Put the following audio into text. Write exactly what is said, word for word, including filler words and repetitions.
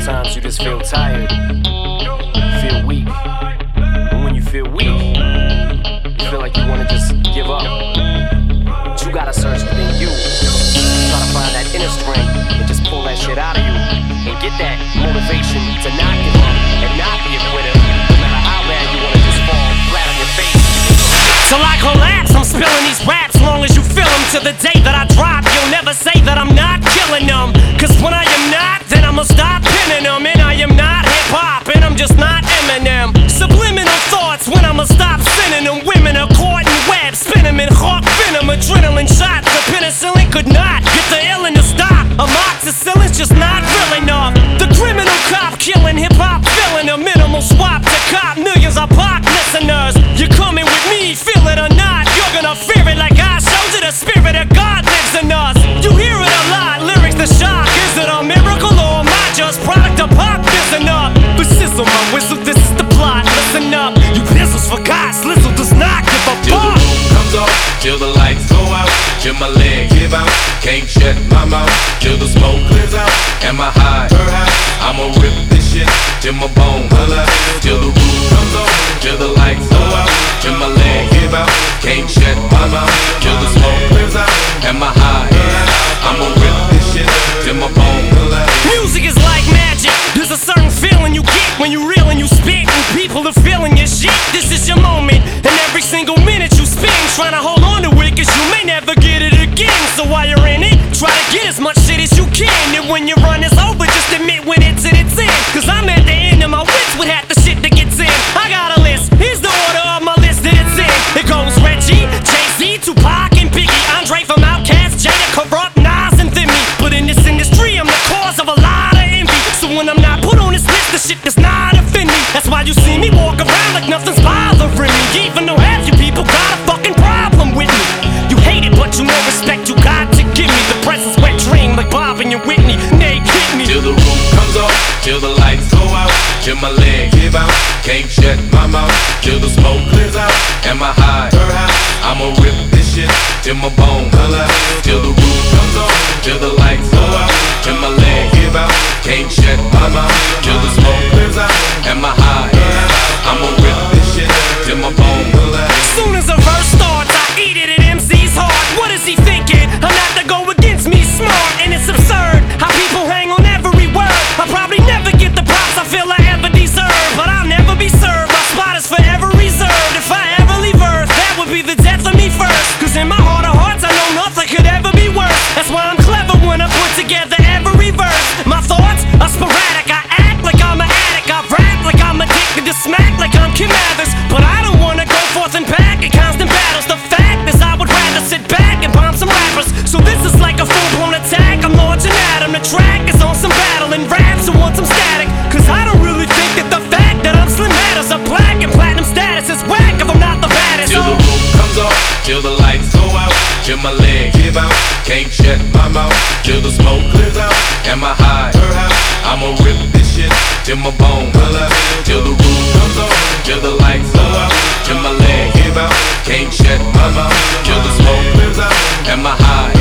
Sometimes you just feel tired, feel weak. And when you feel weak, you feel like you wanna just give up. But you gotta search within you. Try to find that inner strength and just pull that shit out of you. And get that motivation to not give up and not be a quitter. No matter how bad you wanna just fall flat on your face. Till I collapse, I'm spilling these raps. Long as you feel them, to the day that I drop, you'll never say that I'm not killing them. Cause when I am not, then I'ma stop pinning them. And I am not hip-hop, and I'm just not Eminem. Subliminal thoughts when I'ma stop sending them. Women are caught in webs, spin them in hawk venom. Adrenaline shots, the penicillin could not get the illin to stop. Amoxicillin's just not real enough. The criminal cop killing hip-hop, filling a minimal swap to cop millions of pop listeners. You're coming with me, feel it or not, you're gonna fear it like I showed you. The spirit of God lives in us. You hear it a lot, lyrics the shock. Is it a miracle or am I just product of pop? Listen up, but sizzle my whistle, this is the plot. Listen up, you pistols forgot, Slizzle does not give a Till fuck. the roof comes off, till the lights go out, till my leg give out, can't shut my mouth, till the smoke clears out, and my high, I'ma rip this shit till my bone holla. Till the roof comes off, till the lights go out, till my leg give out, can't shut my mouth, till the smoke clears out, and my high, I'ma rip this shit till my bone holla. Music is like magic. There's a certain feeling you get when you reel and you spit, and people are feeling your shit. This is your moment, and every single minute you spend trying to hold on to it, cause you may never get it again. So while you're in it, try to get as much shit as you can. And when your run is over, just admit when it's in its end. Cause I'm at the end of my wits with half the shit that gets in. I got a list, here's the order of my list that it's in. It goes Reggie, Jay-Z, Tupac, and Biggie, Andre from Outkast, Jada, Corrupt, Nas, and Thimmy. But in this industry, I'm the cause of a lot of envy. So when I'm not put on this list, the shit does not offend me. That's why you see me walk around like nothing's bothering me. Even though half you people got a fucking problem with me. You hate it, but you know respect you got to give me. The presence wet dream like Bob and your Whitney. Nay, hit me. Till the roof comes off, till the lights go out, till my leg give out, can't shut my mouth, till the smoke clears out, and my high, I'ma rip this shit till my bone holla. Till the roof comes off, till the lights go out, till my leg give out, can't shut my mouth, till the smoke clears out, and my high, I'ma rip this shit till my bone holla. Soon as a verse starts, I eat it at M C's heart. What is he thinking? I'm not to go against me, smart, and it's absurd how people hang on every word. I'll probably never get the props I feel I ever deserve, but I'll never be served. My spot is forever reserved. If I ever leave Earth, that would be the death of me first. Cause in my heart of hearts, I know nothing could ever be worse. That's why I'm clever when I put together every verse. My thoughts are sporadic. I act like I'm an addict. I rap like I'm addicted to smack like I'm Kim Mathers. But I don't wanna go forth and back in constant battles. The fact is I would rather sit back and bomb some rappers. So this is like a full-blown attack. I'm launching at 'em. The track is on some battle and raps who want some static. Cause I don't really think that the fact that I'm slim matters. A black and platinum status is whack if I'm not the baddest. Till the roof comes off, till the lights go out, till my leg give out, can't shut my mouth, till the smoke clears out, and my high, I'ma rip this shit till my bone holla. Till the roof comes off, till the lights go out, till my leg give out, can't shut my mouth, till the smoke clears out, and my high,